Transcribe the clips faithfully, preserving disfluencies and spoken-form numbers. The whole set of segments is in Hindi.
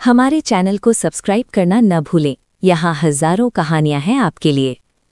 हमारे चैनल को सब्सक्राइब करना न भूलें। यहाँ हजारों कहानियां हैं आपके लिए।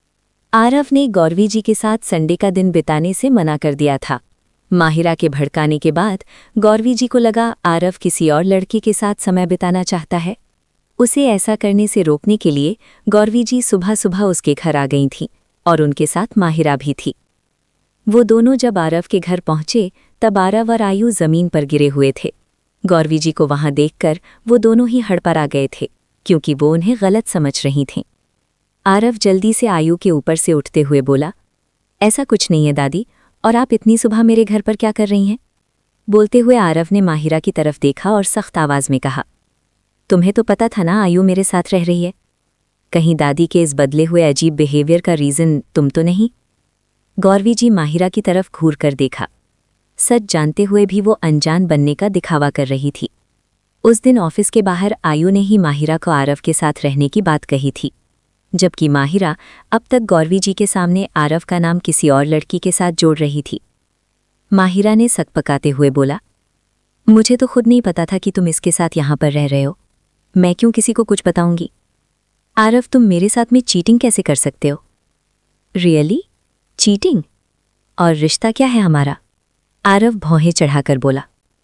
आरव ने गौरवी जी के साथ संडे का दिन बिताने से मना कर दिया था। माहिरा के भड़काने के बाद गौरवी जी को लगा आरव किसी और लड़की के साथ समय बिताना चाहता है। उसे ऐसा करने से रोकने के लिए गौरवी जी सुबह सुबह उसके घर आ गई थीं और उनके साथ माहिरा भी थी। वो दोनों जब आरव के घर पहुंचे तब आरव और आयु जमीन पर गिरे हुए थे। गौरवी जी को वहां देखकर वो दोनों ही हड़बड़ा गए थे, क्योंकि वो उन्हें गलत समझ रही थीं। आरव जल्दी से आयु के ऊपर से उठते हुए बोला, ऐसा कुछ नहीं है दादी, और आप इतनी सुबह मेरे घर पर क्या कर रही हैं? बोलते हुए आरव ने माहिरा की तरफ देखा और सख्त आवाज में कहा, तुम्हें तो पता था ना आयु मेरे साथ रह रही है। कहीं दादी के इस बदले हुए अजीब बिहेवियर का रीज़न तुम तो नहीं? गौरवी जी माहिरा की तरफ घूर कर देखा। सच जानते हुए भी वो अनजान बनने का दिखावा कर रही थी। उस दिन ऑफिस के बाहर आयु ने ही माहिरा को आरव के साथ रहने की बात कही थी, जबकि माहिरा अब तक गौरवी जी के सामने आरव का नाम किसी और लड़की के साथ जोड़ रही थी। माहिरा ने सकपकाते हुए बोला, मुझे तो खुद नहीं पता था कि तुम इसके साथ यहाँ पर रह रहे हो। मैं क्यों किसी को कुछ बताऊंगी? आरव, तुम मेरे साथ में चीटिंग कैसे कर सकते हो? रियली? चीटिंग? और रिश्ता क्या है हमारा? आरव भौहें चढ़ाकर बोला,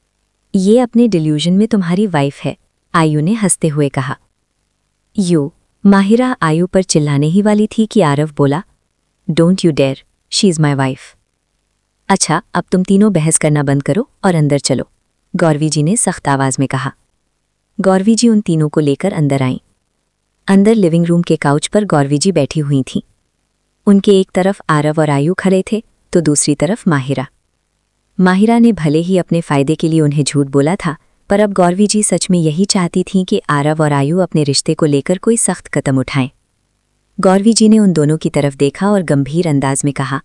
ये अपने डिल्यूजन में तुम्हारी वाइफ है, आयु ने हंसते हुए कहा। यू माहिरा आयु पर चिल्लाने ही वाली थी कि आरव बोला, don't you dare, she is my wife. अच्छा, अब तुम तीनों बहस करना बंद करो और अंदर चलो, गौरवी जी ने सख्त आवाज में कहा। गौरवी जी उन तीनों को लेकर अंदर आईं। अंदर लिविंग रूम के काउच पर गौरवी जी बैठी हुई थीं। उनके एक तरफ आरव और आयु खड़े थे तो दूसरी तरफ माहिरा। माहिरा ने भले ही अपने फायदे के लिए उन्हें झूठ बोला था, पर अब गौरवी जी सच में यही चाहती थीं कि आरव और आयु अपने रिश्ते को लेकर कोई सख्त कदम उठाएं। गौरवी जी ने उन दोनों की तरफ देखा और गंभीर अंदाज में कहा,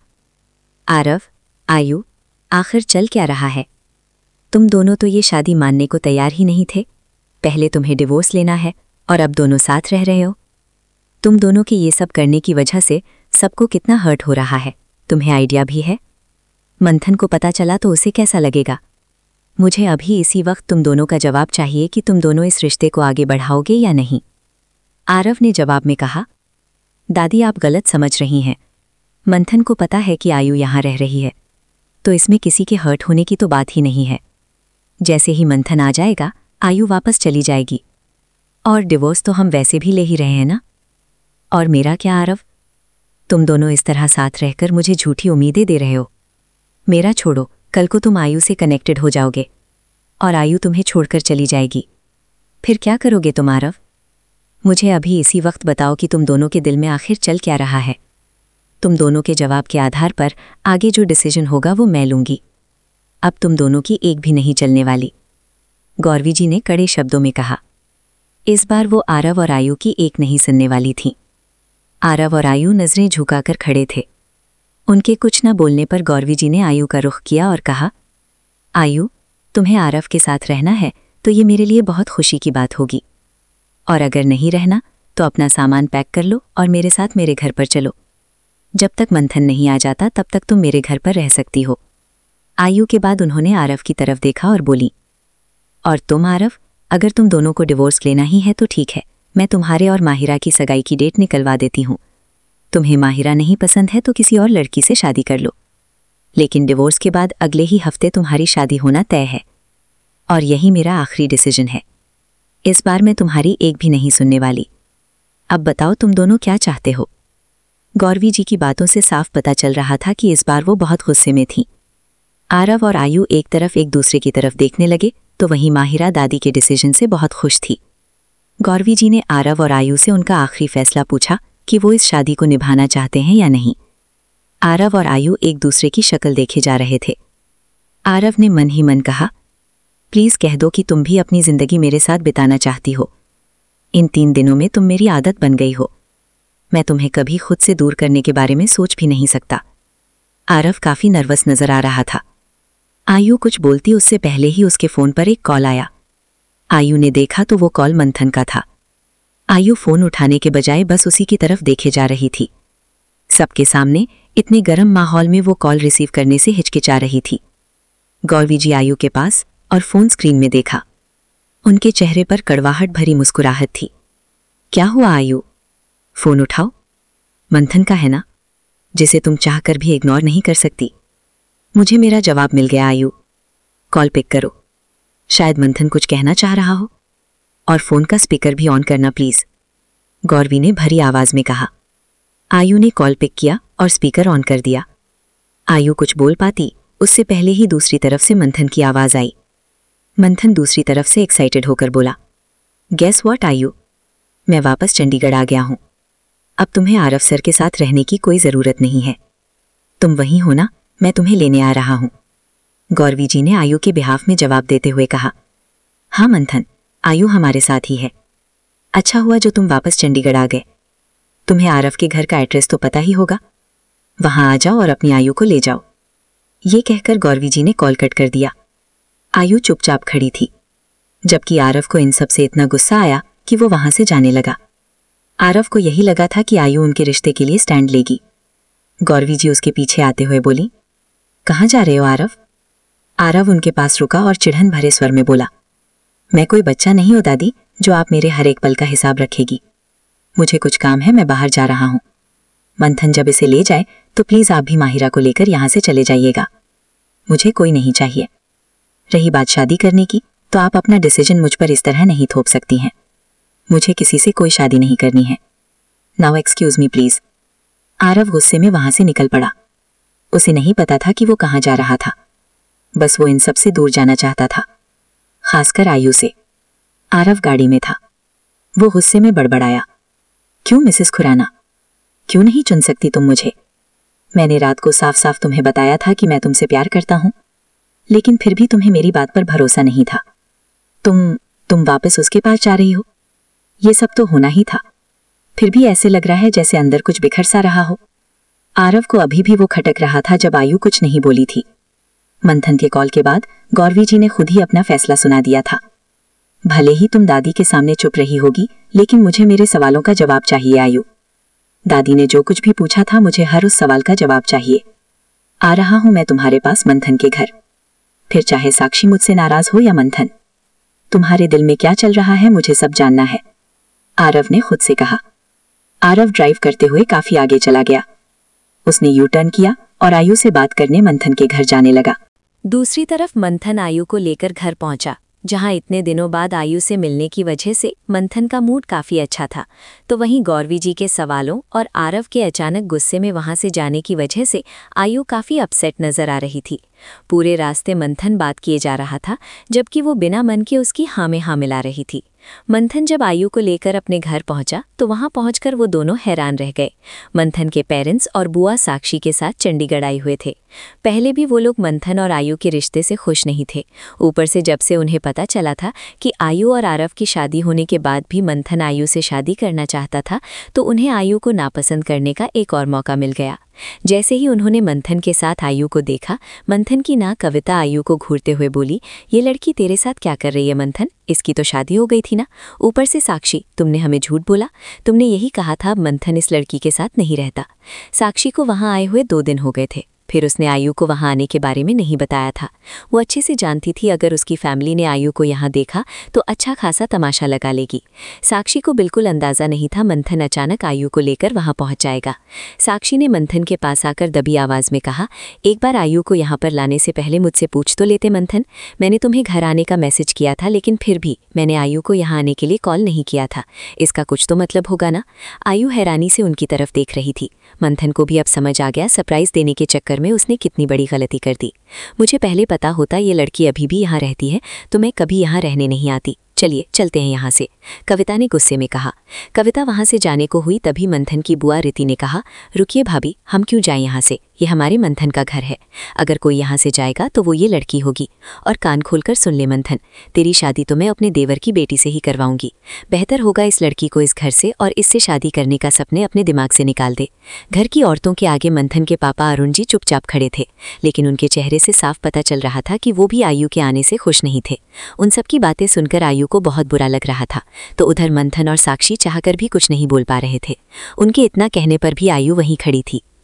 आरव, आयु, आखिर चल क्या रहा है? तुम दोनों तो ये शादी मानने को तैयार ही नहीं थे। पहले तुम्हें डिवोर्स लेना है और अब दोनों साथ रह रहे हो। तुम दोनों के ये सब करने की वजह से सबको कितना हर्ट हो रहा है, तुम्हें आइडिया भी है? मंथन को पता चला तो उसे कैसा लगेगा? मुझे अभी इसी वक्त तुम दोनों का जवाब चाहिए कि तुम दोनों इस रिश्ते को आगे बढ़ाओगे या नहीं। आरव ने जवाब में कहा, दादी आप गलत समझ रही हैं। मंथन को पता है कि आयु यहाँ रह रही है, तो इसमें किसी के हर्ट होने की तो बात ही नहीं है। जैसे ही मंथन आ जाएगा आयु वापस चली जाएगी, और डिवोर्स तो हम वैसे भी ले ही रहे हैं ना। और मेरा क्या आरव? तुम दोनों इस तरह साथ रहकर मुझे झूठी उम्मीदें दे रहे हो। मेरा छोड़ो, कल को तुम आयु से कनेक्टेड हो जाओगे और आयु तुम्हें छोड़कर चली जाएगी। फिर क्या करोगे तुम आरव? मुझे अभी इसी वक्त बताओ कि तुम दोनों के दिल में आखिर चल क्या रहा है। तुम दोनों के जवाब के आधार पर आगे जो डिसीजन होगा वो मैं लूंगी। अब तुम दोनों की एक भी नहीं चलने वाली, गौरवी जी ने कड़े शब्दों में कहा। इस बार वो आरव और आयु की एक नहीं सुनने वाली थीं। आरव और आयु नजरें झुकाकर खड़े थे। उनके कुछ न बोलने पर गौरवी जी ने आयु का रुख किया और कहा, आयु, तुम्हें आरव के साथ रहना है तो ये मेरे लिए बहुत खुशी की बात होगी, और अगर नहीं रहना तो अपना सामान पैक कर लो और मेरे साथ मेरे घर पर चलो। जब तक मंथन नहीं आ जाता तब तक तुम मेरे घर पर रह सकती हो। आयु के बाद उन्होंने आरव की तरफ देखा और बोली, और तुम आरव, अगर तुम दोनों को डिवोर्स लेना ही है तो ठीक है, मैं तुम्हारे और माहिरा की सगाई की डेट निकलवा देती हूँ। तुम्हें माहिरा नहीं पसंद है तो किसी और लड़की से शादी कर लो, लेकिन डिवोर्स के बाद अगले ही हफ्ते तुम्हारी शादी होना तय है, और यही मेरा आखिरी डिसीजन है। इस बार मैं तुम्हारी एक भी नहीं सुनने वाली। अब बताओ तुम दोनों क्या चाहते हो? गौरवी जी की बातों से साफ पता चल रहा था कि इस बार वो बहुत गुस्से में थीं। आरव और आयु एक तरफ एक दूसरे की तरफ देखने लगे तो वहीं माहिरा दादी के डिसीजन से बहुत खुश थी। गौरवी जी ने आरव और आयु से उनका आखिरी फैसला पूछा कि वो इस शादी को निभाना चाहते हैं या नहीं। आरव और आयु एक दूसरे की शक्ल देखे जा रहे थे। आरव ने मन ही मन कहा, प्लीज़ कह दो कि तुम भी अपनी जिंदगी मेरे साथ बिताना चाहती हो। इन तीन दिनों में तुम मेरी आदत बन गई हो। मैं तुम्हें कभी खुद से दूर करने के बारे में सोच भी नहीं सकता। आरव काफ़ी नर्वस नजर आ रहा था। आयु कुछ बोलती उससे पहले ही उसके फ़ोन पर एक कॉल आया। आयु ने देखा तो वो कॉल मंथन का था। आयु फ़ोन उठाने के बजाय बस उसी की तरफ देखे जा रही थी। सबके सामने इतने गर्म माहौल में वो कॉल रिसीव करने से हिचकिचा रही थी। गौरवी जी आयु के पास और फ़ोन स्क्रीन में देखा। उनके चेहरे पर कड़वाहट भरी मुस्कुराहट थी। क्या हुआ आयु? फोन उठाओ। मंथन का है ना, जिसे तुम चाहकर भी इग्नोर नहीं कर सकती। मुझे मेरा जवाब मिल गया आयु। कॉल पिक करो। शायद मंथन कुछ कहना चाह रहा हो। और फोन का स्पीकर भी ऑन करना प्लीज, गौरवी ने भरी आवाज में कहा। आयु ने कॉल पिक किया और स्पीकर ऑन कर दिया। आयु कुछ बोल पाती उससे पहले ही दूसरी तरफ से मंथन की आवाज आई। मंथन दूसरी तरफ से एक्साइटेड होकर बोला, गेस व्हाट आयु, मैं वापस चंडीगढ़ आ गया हूं। अब तुम्हें आरव सर के साथ रहने की कोई जरूरत नहीं है। तुम वहीं हो ना, मैं तुम्हें लेने आ रहा हूं। गौरवी जी ने आयु के बिहाफ में जवाब देते हुए कहा। हाँ मंथन, आयु हमारे साथ ही है। अच्छा हुआ जो तुम वापस चंडीगढ़ आ गए। तुम्हें आरव के घर का एड्रेस तो पता ही होगा, वहां आ जाओ और अपनी आयु को ले जाओ। ये कहकर गौरवी जी ने कॉल कट कर दिया। आयु चुपचाप खड़ी थी, जबकि आरव को इन सब से इतना गुस्सा आया कि वो वहां से जाने लगा। आरव को यही लगा था कि आयु उनके रिश्ते के लिए स्टैंड लेगी। गौरवी जी उसके पीछे आते हुए बोली, कहाँ जा रहे हो आरव? आरव उनके पास रुका और चिढ़न भरे स्वर में बोला, मैं कोई बच्चा नहीं हूं दादी, जो आप मेरे हर एक पल का हिसाब रखेगी। मुझे कुछ काम है, मैं बाहर जा रहा हूं। मंथन जब इसे ले जाए तो प्लीज आप भी माहिरा को लेकर यहां से चले जाइएगा। मुझे कोई नहीं चाहिए। रही बात शादी करने की, तो आप अपना डिसीजन मुझ पर इस तरह नहीं थोप सकती हैं। मुझे किसी से कोई शादी नहीं करनी है। Now excuse me please. Aarav गुस्से में वहां से निकल पड़ा। उसे नहीं पता था कि वो कहां जा रहा था, बस वो इन सब से दूर जाना चाहता था, खासकर आयु से। आरव गाड़ी में था। वो गुस्से में बड़बड़ाया, क्यों मिसेस खुराना, क्यों नहीं चुन सकती तुम मुझे? मैंने रात को साफ साफ तुम्हें बताया था कि मैं तुमसे प्यार करता हूं, लेकिन फिर भी तुम्हें मेरी बात पर भरोसा नहीं था। तुम तुम वापस उसके पास जा रही हो। ये सब तो होना ही था, फिर भी ऐसे लग रहा है जैसे अंदर कुछ बिखर सा रहा हो। आरव को अभी भी वो खटक रहा था जब आयु कुछ नहीं बोली थी। मंथन के कॉल के बाद गौरवी जी ने खुद ही अपना फैसला सुना दिया था। भले ही तुम दादी के सामने चुप रही होगी, लेकिन मुझे मेरे सवालों का जवाब चाहिए आयु। दादी ने जो कुछ भी पूछा था, मुझे हर उस सवाल का जवाब चाहिए। आ रहा हूं मैं तुम्हारे पास मंथन के घर, फिर चाहे साक्षी मुझसे नाराज हो या मंथन। तुम्हारे दिल में क्या चल रहा है मुझे सब जानना है, आरव ने खुद से कहा। आरव ड्राइव करते हुए काफी आगे चला गया। उसने यू टर्न किया और आयु से बात करने मंथन के घर जाने लगा। दूसरी तरफ मंथन आयु को लेकर घर पहुंचा, जहां इतने दिनों बाद आयु से मिलने की वजह से मंथन का मूड काफी अच्छा था। तो वहीं गौरवी जी के सवालों और आरव के अचानक गुस्से में वहां से जाने की वजह से आयु काफी अपसेट नजर आ रही थी। पूरे रास्ते मंथन बात किए जा रहा था, जबकि वो बिना मन के उसकी हाँ में हाँ मिला रही थी। मंथन जब आयु को लेकर अपने घर पहुंचा तो वहां पहुंचकर वो दोनों हैरान रह गए। मंथन के पेरेंट्स और बुआ साक्षी के साथ चंडीगढ़ आए हुए थे। पहले भी वो लोग मंथन और आयु के रिश्ते से खुश नहीं थे। ऊपर से जब से उन्हें पता चला था कि आयु और आरव की शादी होने के बाद भी मंथन आयु से शादी करना चाहता था, तो उन्हें आयु को नापसंद करने का एक और मौका मिल गया। जैसे ही उन्होंने मंथन के साथ आयु को देखा, मंथन की नाक कविता आयु को घूरते हुए बोली, ये लड़की तेरे साथ क्या कर रही है मंथन? इसकी तो शादी हो गई थी ना। ऊपर से साक्षी, तुमने हमें झूठ बोला। तुमने यही कहा था मंथन इस लड़की के साथ नहीं रहता। साक्षी को वहां आए हुए दो दिन हो गए थे, फिर उसने आयु को वहां आने के बारे में नहीं बताया था। वो अच्छे से जानती थी अगर उसकी फैमिली ने आयु को यहाँ देखा तो अच्छा खासा तमाशा लगा लेगी। साक्षी को बिल्कुल अंदाजा नहीं था मंथन अचानक आयु को लेकर वहां पहुंच जाएगा। साक्षी ने मंथन के पास आकर दबी आवाज में कहा, एक बार आयु को यहाँ पर लाने से पहले मुझसे पूछ तो लेते मंथन। मैंने तुम्हें घर आने का मैसेज किया था, लेकिन फिर भी मैंने आयु को यहाँ आने के लिए कॉल नहीं किया था। इसका कुछ तो मतलब होगा ना। आयु हैरानी से उनकी तरफ देख रही थी। मंथन को भी अब समझ आ गया सरप्राइज देने के चक्कर में उसने कितनी बड़ी गलती कर दी। मुझे पहले पता होता ये लड़की अभी भी यहाँ रहती है तो मैं कभी यहाँ रहने नहीं आती। चलिए चलते हैं यहाँ से, कविता ने गुस्से में कहा। कविता वहाँ से जाने को हुई तभी मंथन की बुआ रीति ने कहा, रुकिए भाभी, हम क्यों जाएं यहाँ से? ये हमारे मंथन का घर है। अगर कोई यहाँ से जाएगा तो वो ये लड़की होगी। और कान खोलकर सुन ले मंथन, तेरी शादी तो मैं अपने देवर की बेटी से ही करवाऊंगी। बेहतर होगा इस लड़की को इस घर से और इससे शादी करने का सपने अपने दिमाग से निकाल दे। घर की औरतों के आगे मंथन के पापा अरुण जी चुपचाप खड़े थे, लेकिन उनके चेहरे से साफ पता चल रहा था कि वो भी आयु के आने से खुश नहीं थे। उन सबकी बातें सुनकर आयु को बहुत बुरा लग रहा था, तो उधर मंथन और साक्षी चाहकर भी कुछ नहीं बोल पा रहे थे। उनके इतना कहने पर भी आयु वहीं खड़ी थी।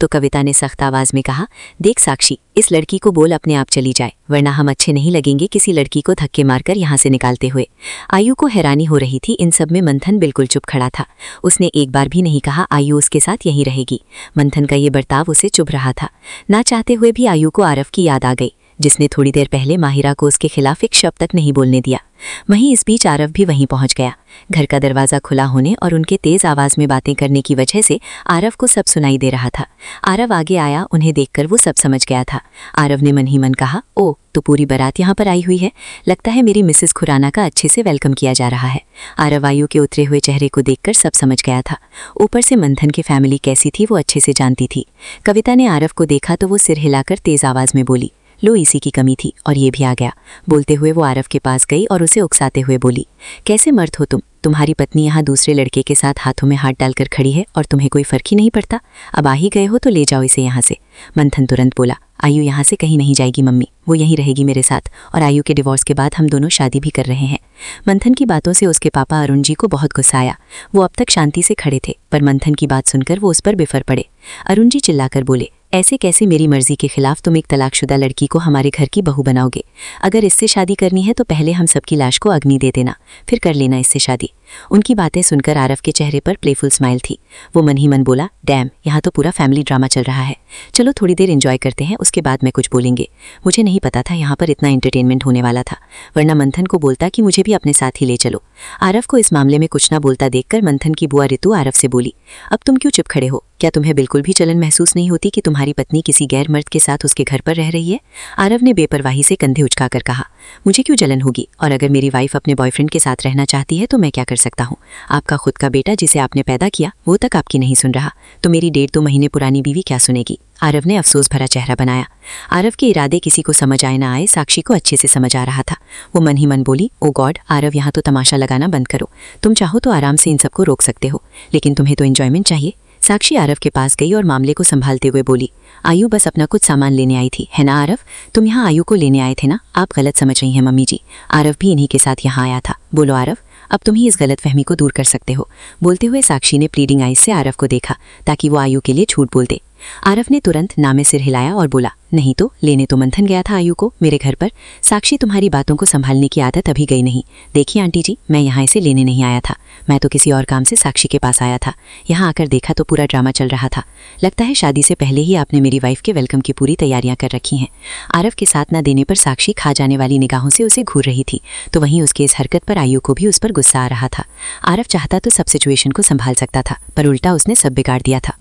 तो कविता ने सख्त आवाज में कहा, देख साक्षी, इस लड़की को बोल अपने आप चली जाए, वरना हम अच्छे नहीं लगेंगे किसी लड़की को धक्के मारकर यहाँ से निकालते हुए। आयु को हैरानी हो रही थी। इन सब में मंथन बिल्कुल चुप खड़ा था। उसने एक बार भी नहीं कहा आयु उसके साथ यहीं रहेगी। मंथन का ये बर्ताव उसे चुभ रहा था। ना चाहते हुए भी आयु को आरव की याद आ गई, जिसने थोड़ी देर पहले माहिरा को उसके खिलाफ एक शब्द तक नहीं बोलने दिया। वहीं इस बीच आरव भी वहीं पहुंच गया। घर का दरवाज़ा खुला होने और उनके तेज आवाज़ में बातें करने की वजह से आरव को सब सुनाई दे रहा था। आरव आगे आया। उन्हें देखकर वो सब समझ गया था। आरव ने मन ही मन कहा, ओ तो पूरी बारात यहाँ पर आई हुई है। लगता है मेरी मिसेस खुराना का अच्छे से वेलकम किया जा रहा है। आरव आयु के उतरे हुए चेहरे को देखकर सब समझ गया था। ऊपर से मंथन की फैमिली कैसी थी वो अच्छे से जानती थी। कविता ने आरव को देखा तो वो सिर हिलाकर तेज आवाज़ में बोली, लो इसी की कमी थी और ये भी आ गया। बोलते हुए वो आरव के पास गई और उसे उकसाते हुए बोली, कैसे मर्द हो तुम? तुम्हारी पत्नी यहाँ दूसरे लड़के के साथ हाथों में हाथ डालकर खड़ी है और तुम्हें कोई फर्क ही नहीं पड़ता। अब आ ही गए हो तो ले जाओ इसे यहाँ से। मंथन तुरंत बोला, आयु यहाँ से कहीं नहीं जाएगी मम्मी, वो यहीं रहेगी मेरे साथ, और आयु के डिवोर्स के बाद हम दोनों शादी भी कर रहे हैं। मंथन की बातों से उसके पापा अरुण जी को बहुत गुस्सा आया। वो अब तक शांति से खड़े थे, पर मंथन की बात सुनकर वो उस पर बिफर पड़े। अरुण जी चिल्लाकर बोले, ऐसे कैसे मेरी मर्जी के खिलाफ तुम एक तलाकशुदा लड़की को हमारे घर की बहू बनाओगे? अगर इससे शादी करनी है तो पहले हम सबकी लाश को अग्नि दे देना, फिर कर लेना इससे शादी। उनकी बातें सुनकर आरव के चेहरे पर प्लेफुल स्माइल थी। वो मन ही मन बोला, डैम, यहाँ तो पूरा फैमिली ड्रामा चल रहा है। चलो थोड़ी देर एंजॉय करते हैं, उसके बाद मैं कुछ बोलेंगे। मुझे नहीं पता था यहाँ पर इतना एंटरटेनमेंट होने वाला था, वरना मंथन को बोलता कि मुझे भी अपने साथ ही ले चलो। आरव को इस मामले में कुछ ना बोलता देखकर मंथन की बुआ ऋतु आरव से बोली, अब तुम क्यों चुप खड़े हो? क्या तुम्हें बिल्कुल भी जलन महसूस नहीं होती कि तुम्हारी पत्नी किसी गैर मर्द के साथ उसके घर पर रह रही है? आरव ने बेपरवाही से कंधे उचकाकर कहा, मुझे क्यों जलन होगी? और अगर मेरी वाइफ अपने बॉयफ्रेंड के साथ रहना चाहती है तो मैं क्या कर सकता हूँ? आपका खुद का बेटा जिसे आपने पैदा किया वो तक आपकी नहीं सुन रहा, तो मेरी डेढ़ दो महीने पुरानी बीवी क्या सुनेगी? आरव ने अफसोस भरा चेहरा बनाया। आरव के इरादे किसी को समझ आए ना आए, साक्षी को अच्छे से समझ आ रहा था। वो मन ही मन बोली, ओ गॉड आरव, यहाँ तो तमाशा लगाना बंद करो। तुम चाहो तो आराम से इन सबको रोक सकते हो, लेकिन तुम्हें तो एंजॉयमेंट चाहिए। साक्षी आरव के पास गई और मामले को संभालते हुए बोली, आयु बस अपना कुछ सामान लेने आई थी, है ना आरव? तुम यहाँ आयु को लेने आए थे ना? आप गलत समझ रही हैं मम्मी जी, आरव भी इन्हीं के साथ यहाँ आया था। बोलो आरव, अब तुम ही इस गलतफहमी को दूर कर सकते हो। बोलते हुए साक्षी ने प्लीडिंग आइज से आरव को देखा ताकि वो आयु के लिए झूठ बोल दे। आरव ने तुरंत ना में सिर हिलाया और बोला, नहीं तो लेने तो मंथन गया था आयु को मेरे घर पर। साक्षी, तुम्हारी बातों को संभालने की आदत अभी गई नहीं। देखिए आंटी जी, मैं यहाँ इसे लेने नहीं आया था, मैं तो किसी और काम से साक्षी के पास आया था। यहाँ आकर देखा तो पूरा ड्रामा चल रहा था। लगता है शादी से पहले ही आपने मेरी वाइफ के वेलकम की पूरी तैयारियां कर रखी हैं। आरव के साथ ना देने पर साक्षी खा जाने वाली निगाहों से उसे घूर रही थी, तो वहीं उसकी इस हरकत पर आयु को भी उस पर गुस्सा आ रहा था। आरव चाहता तो सब सिचुएशन को संभाल सकता था, पर उल्टा उसने सब बिगाड़ दिया था।